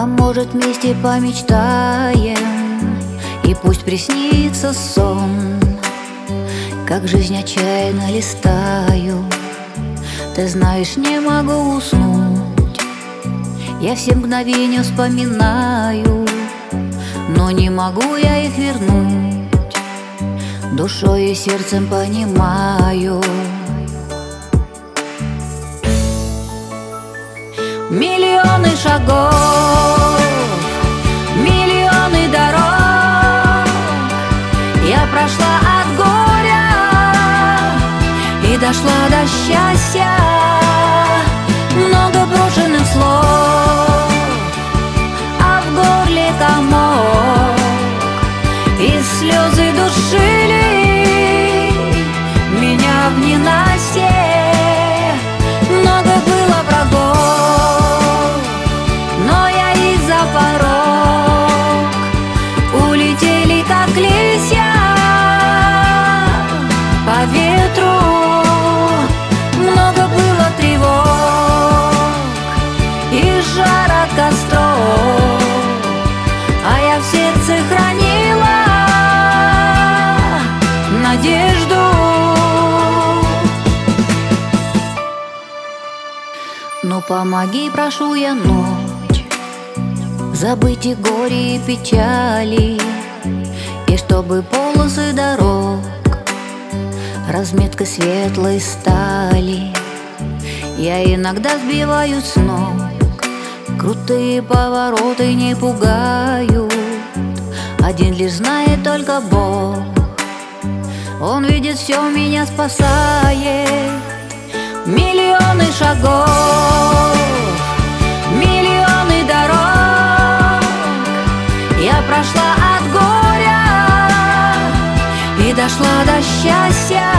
А может, вместе помечтаем, и пусть приснится сон, как жизнь отчаянно листаю. Ты знаешь, не могу уснуть, я все мгновения вспоминаю, но не могу я их вернуть, душой и сердцем понимаю. Миллионы шагов, миллионы дорог я прошла от горя и дошла до счастья. Много брошенных слов, а в горле комок, и слезы душили меня в ненастье. Много было врагов, но я их за порог улетели, как листья по ветру. Много было тревог и жар от костров, а я в сердце хранила надежду. Ну помоги, прошу я, ночь, забыть и горе, и печали, и чтобы полосы дорог разметкой светлой стали. Я иногда сбиваюсь с ног, крутые повороты не пугают. Один лишь знает только Бог, Он видит все, меня спасает. Миллионы шагов, миллионы дорог я прошла от горя и дошла до счастья.